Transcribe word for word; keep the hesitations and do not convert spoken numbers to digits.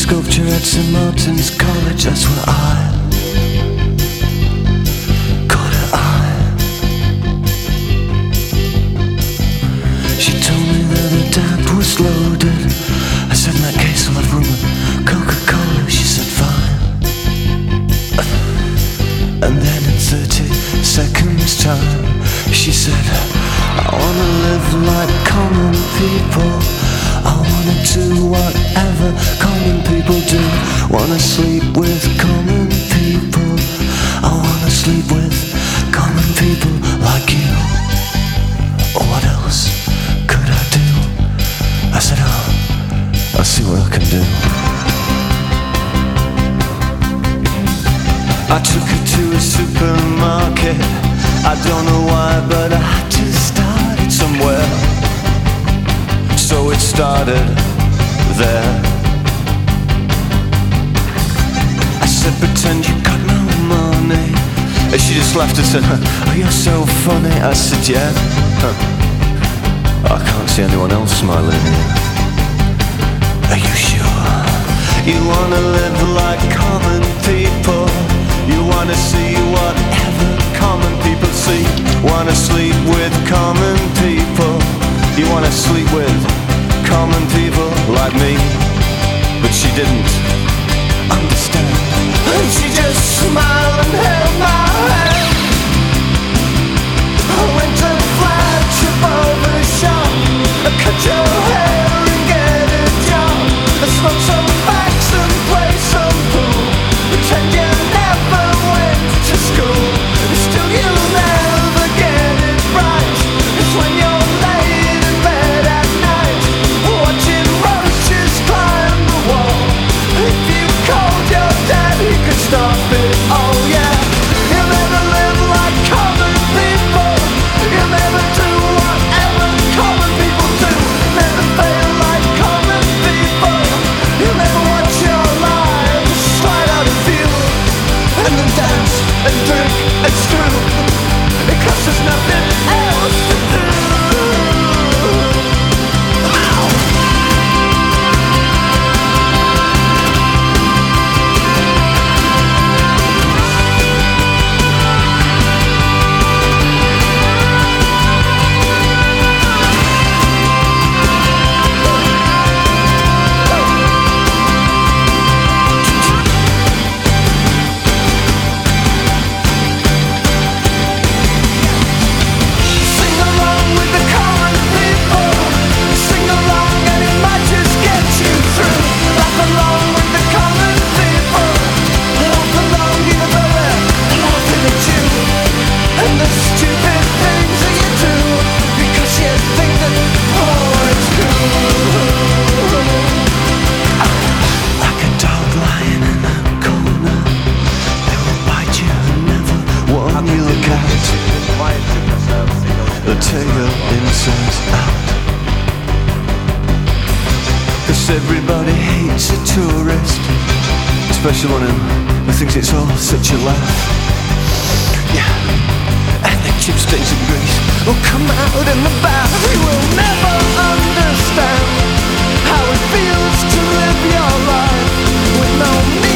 sculpture at Saint Martin's College, that's where I caught her eye. She told me that her dad was loaded. I said, in that case I'll have room with Coca-Cola. She said, fine. And then in thirty seconds time, she said, I wanna live like common people. I wanna do whatever common people do. Wanna sleep with common people. I wanna sleep with common people like you. What else could I do? I said, oh, I'll see what I can do. I took her to a supermarket. I don't know why, but I had to start it somewhere. So it started there. I said, pretend you got no money. And she just laughed and said, oh, you're so funny. I said, yeah. Huh. I can't see anyone else smiling here. Are you sure? You wanna live like common people. You wanna see whatever common people see. Wanna sleep with common people. You wanna sleep with common people like me. But she didn't understand. And she just smiled and held my hand. I went to flash above the shop. I cut your hair and get a job. I smoke some facts and play some pool. Pretend you never went to school. Still you'll never get it right. It's when you're laid in bed at night, watching roaches climb the wall. If you called your dad, he could stop it. Oh yeah. You'll never live like common people. You'll never do whatever common people do. Never fail like common people. You'll never watch your lives slide out of view. And then dance and drink and screw, because there's nothing else to do. Everybody hates a tourist, especially one who thinks it's all such a laugh. Yeah, and the chip stains and grease will come out in the bath. You will never understand how it feels to live your life with no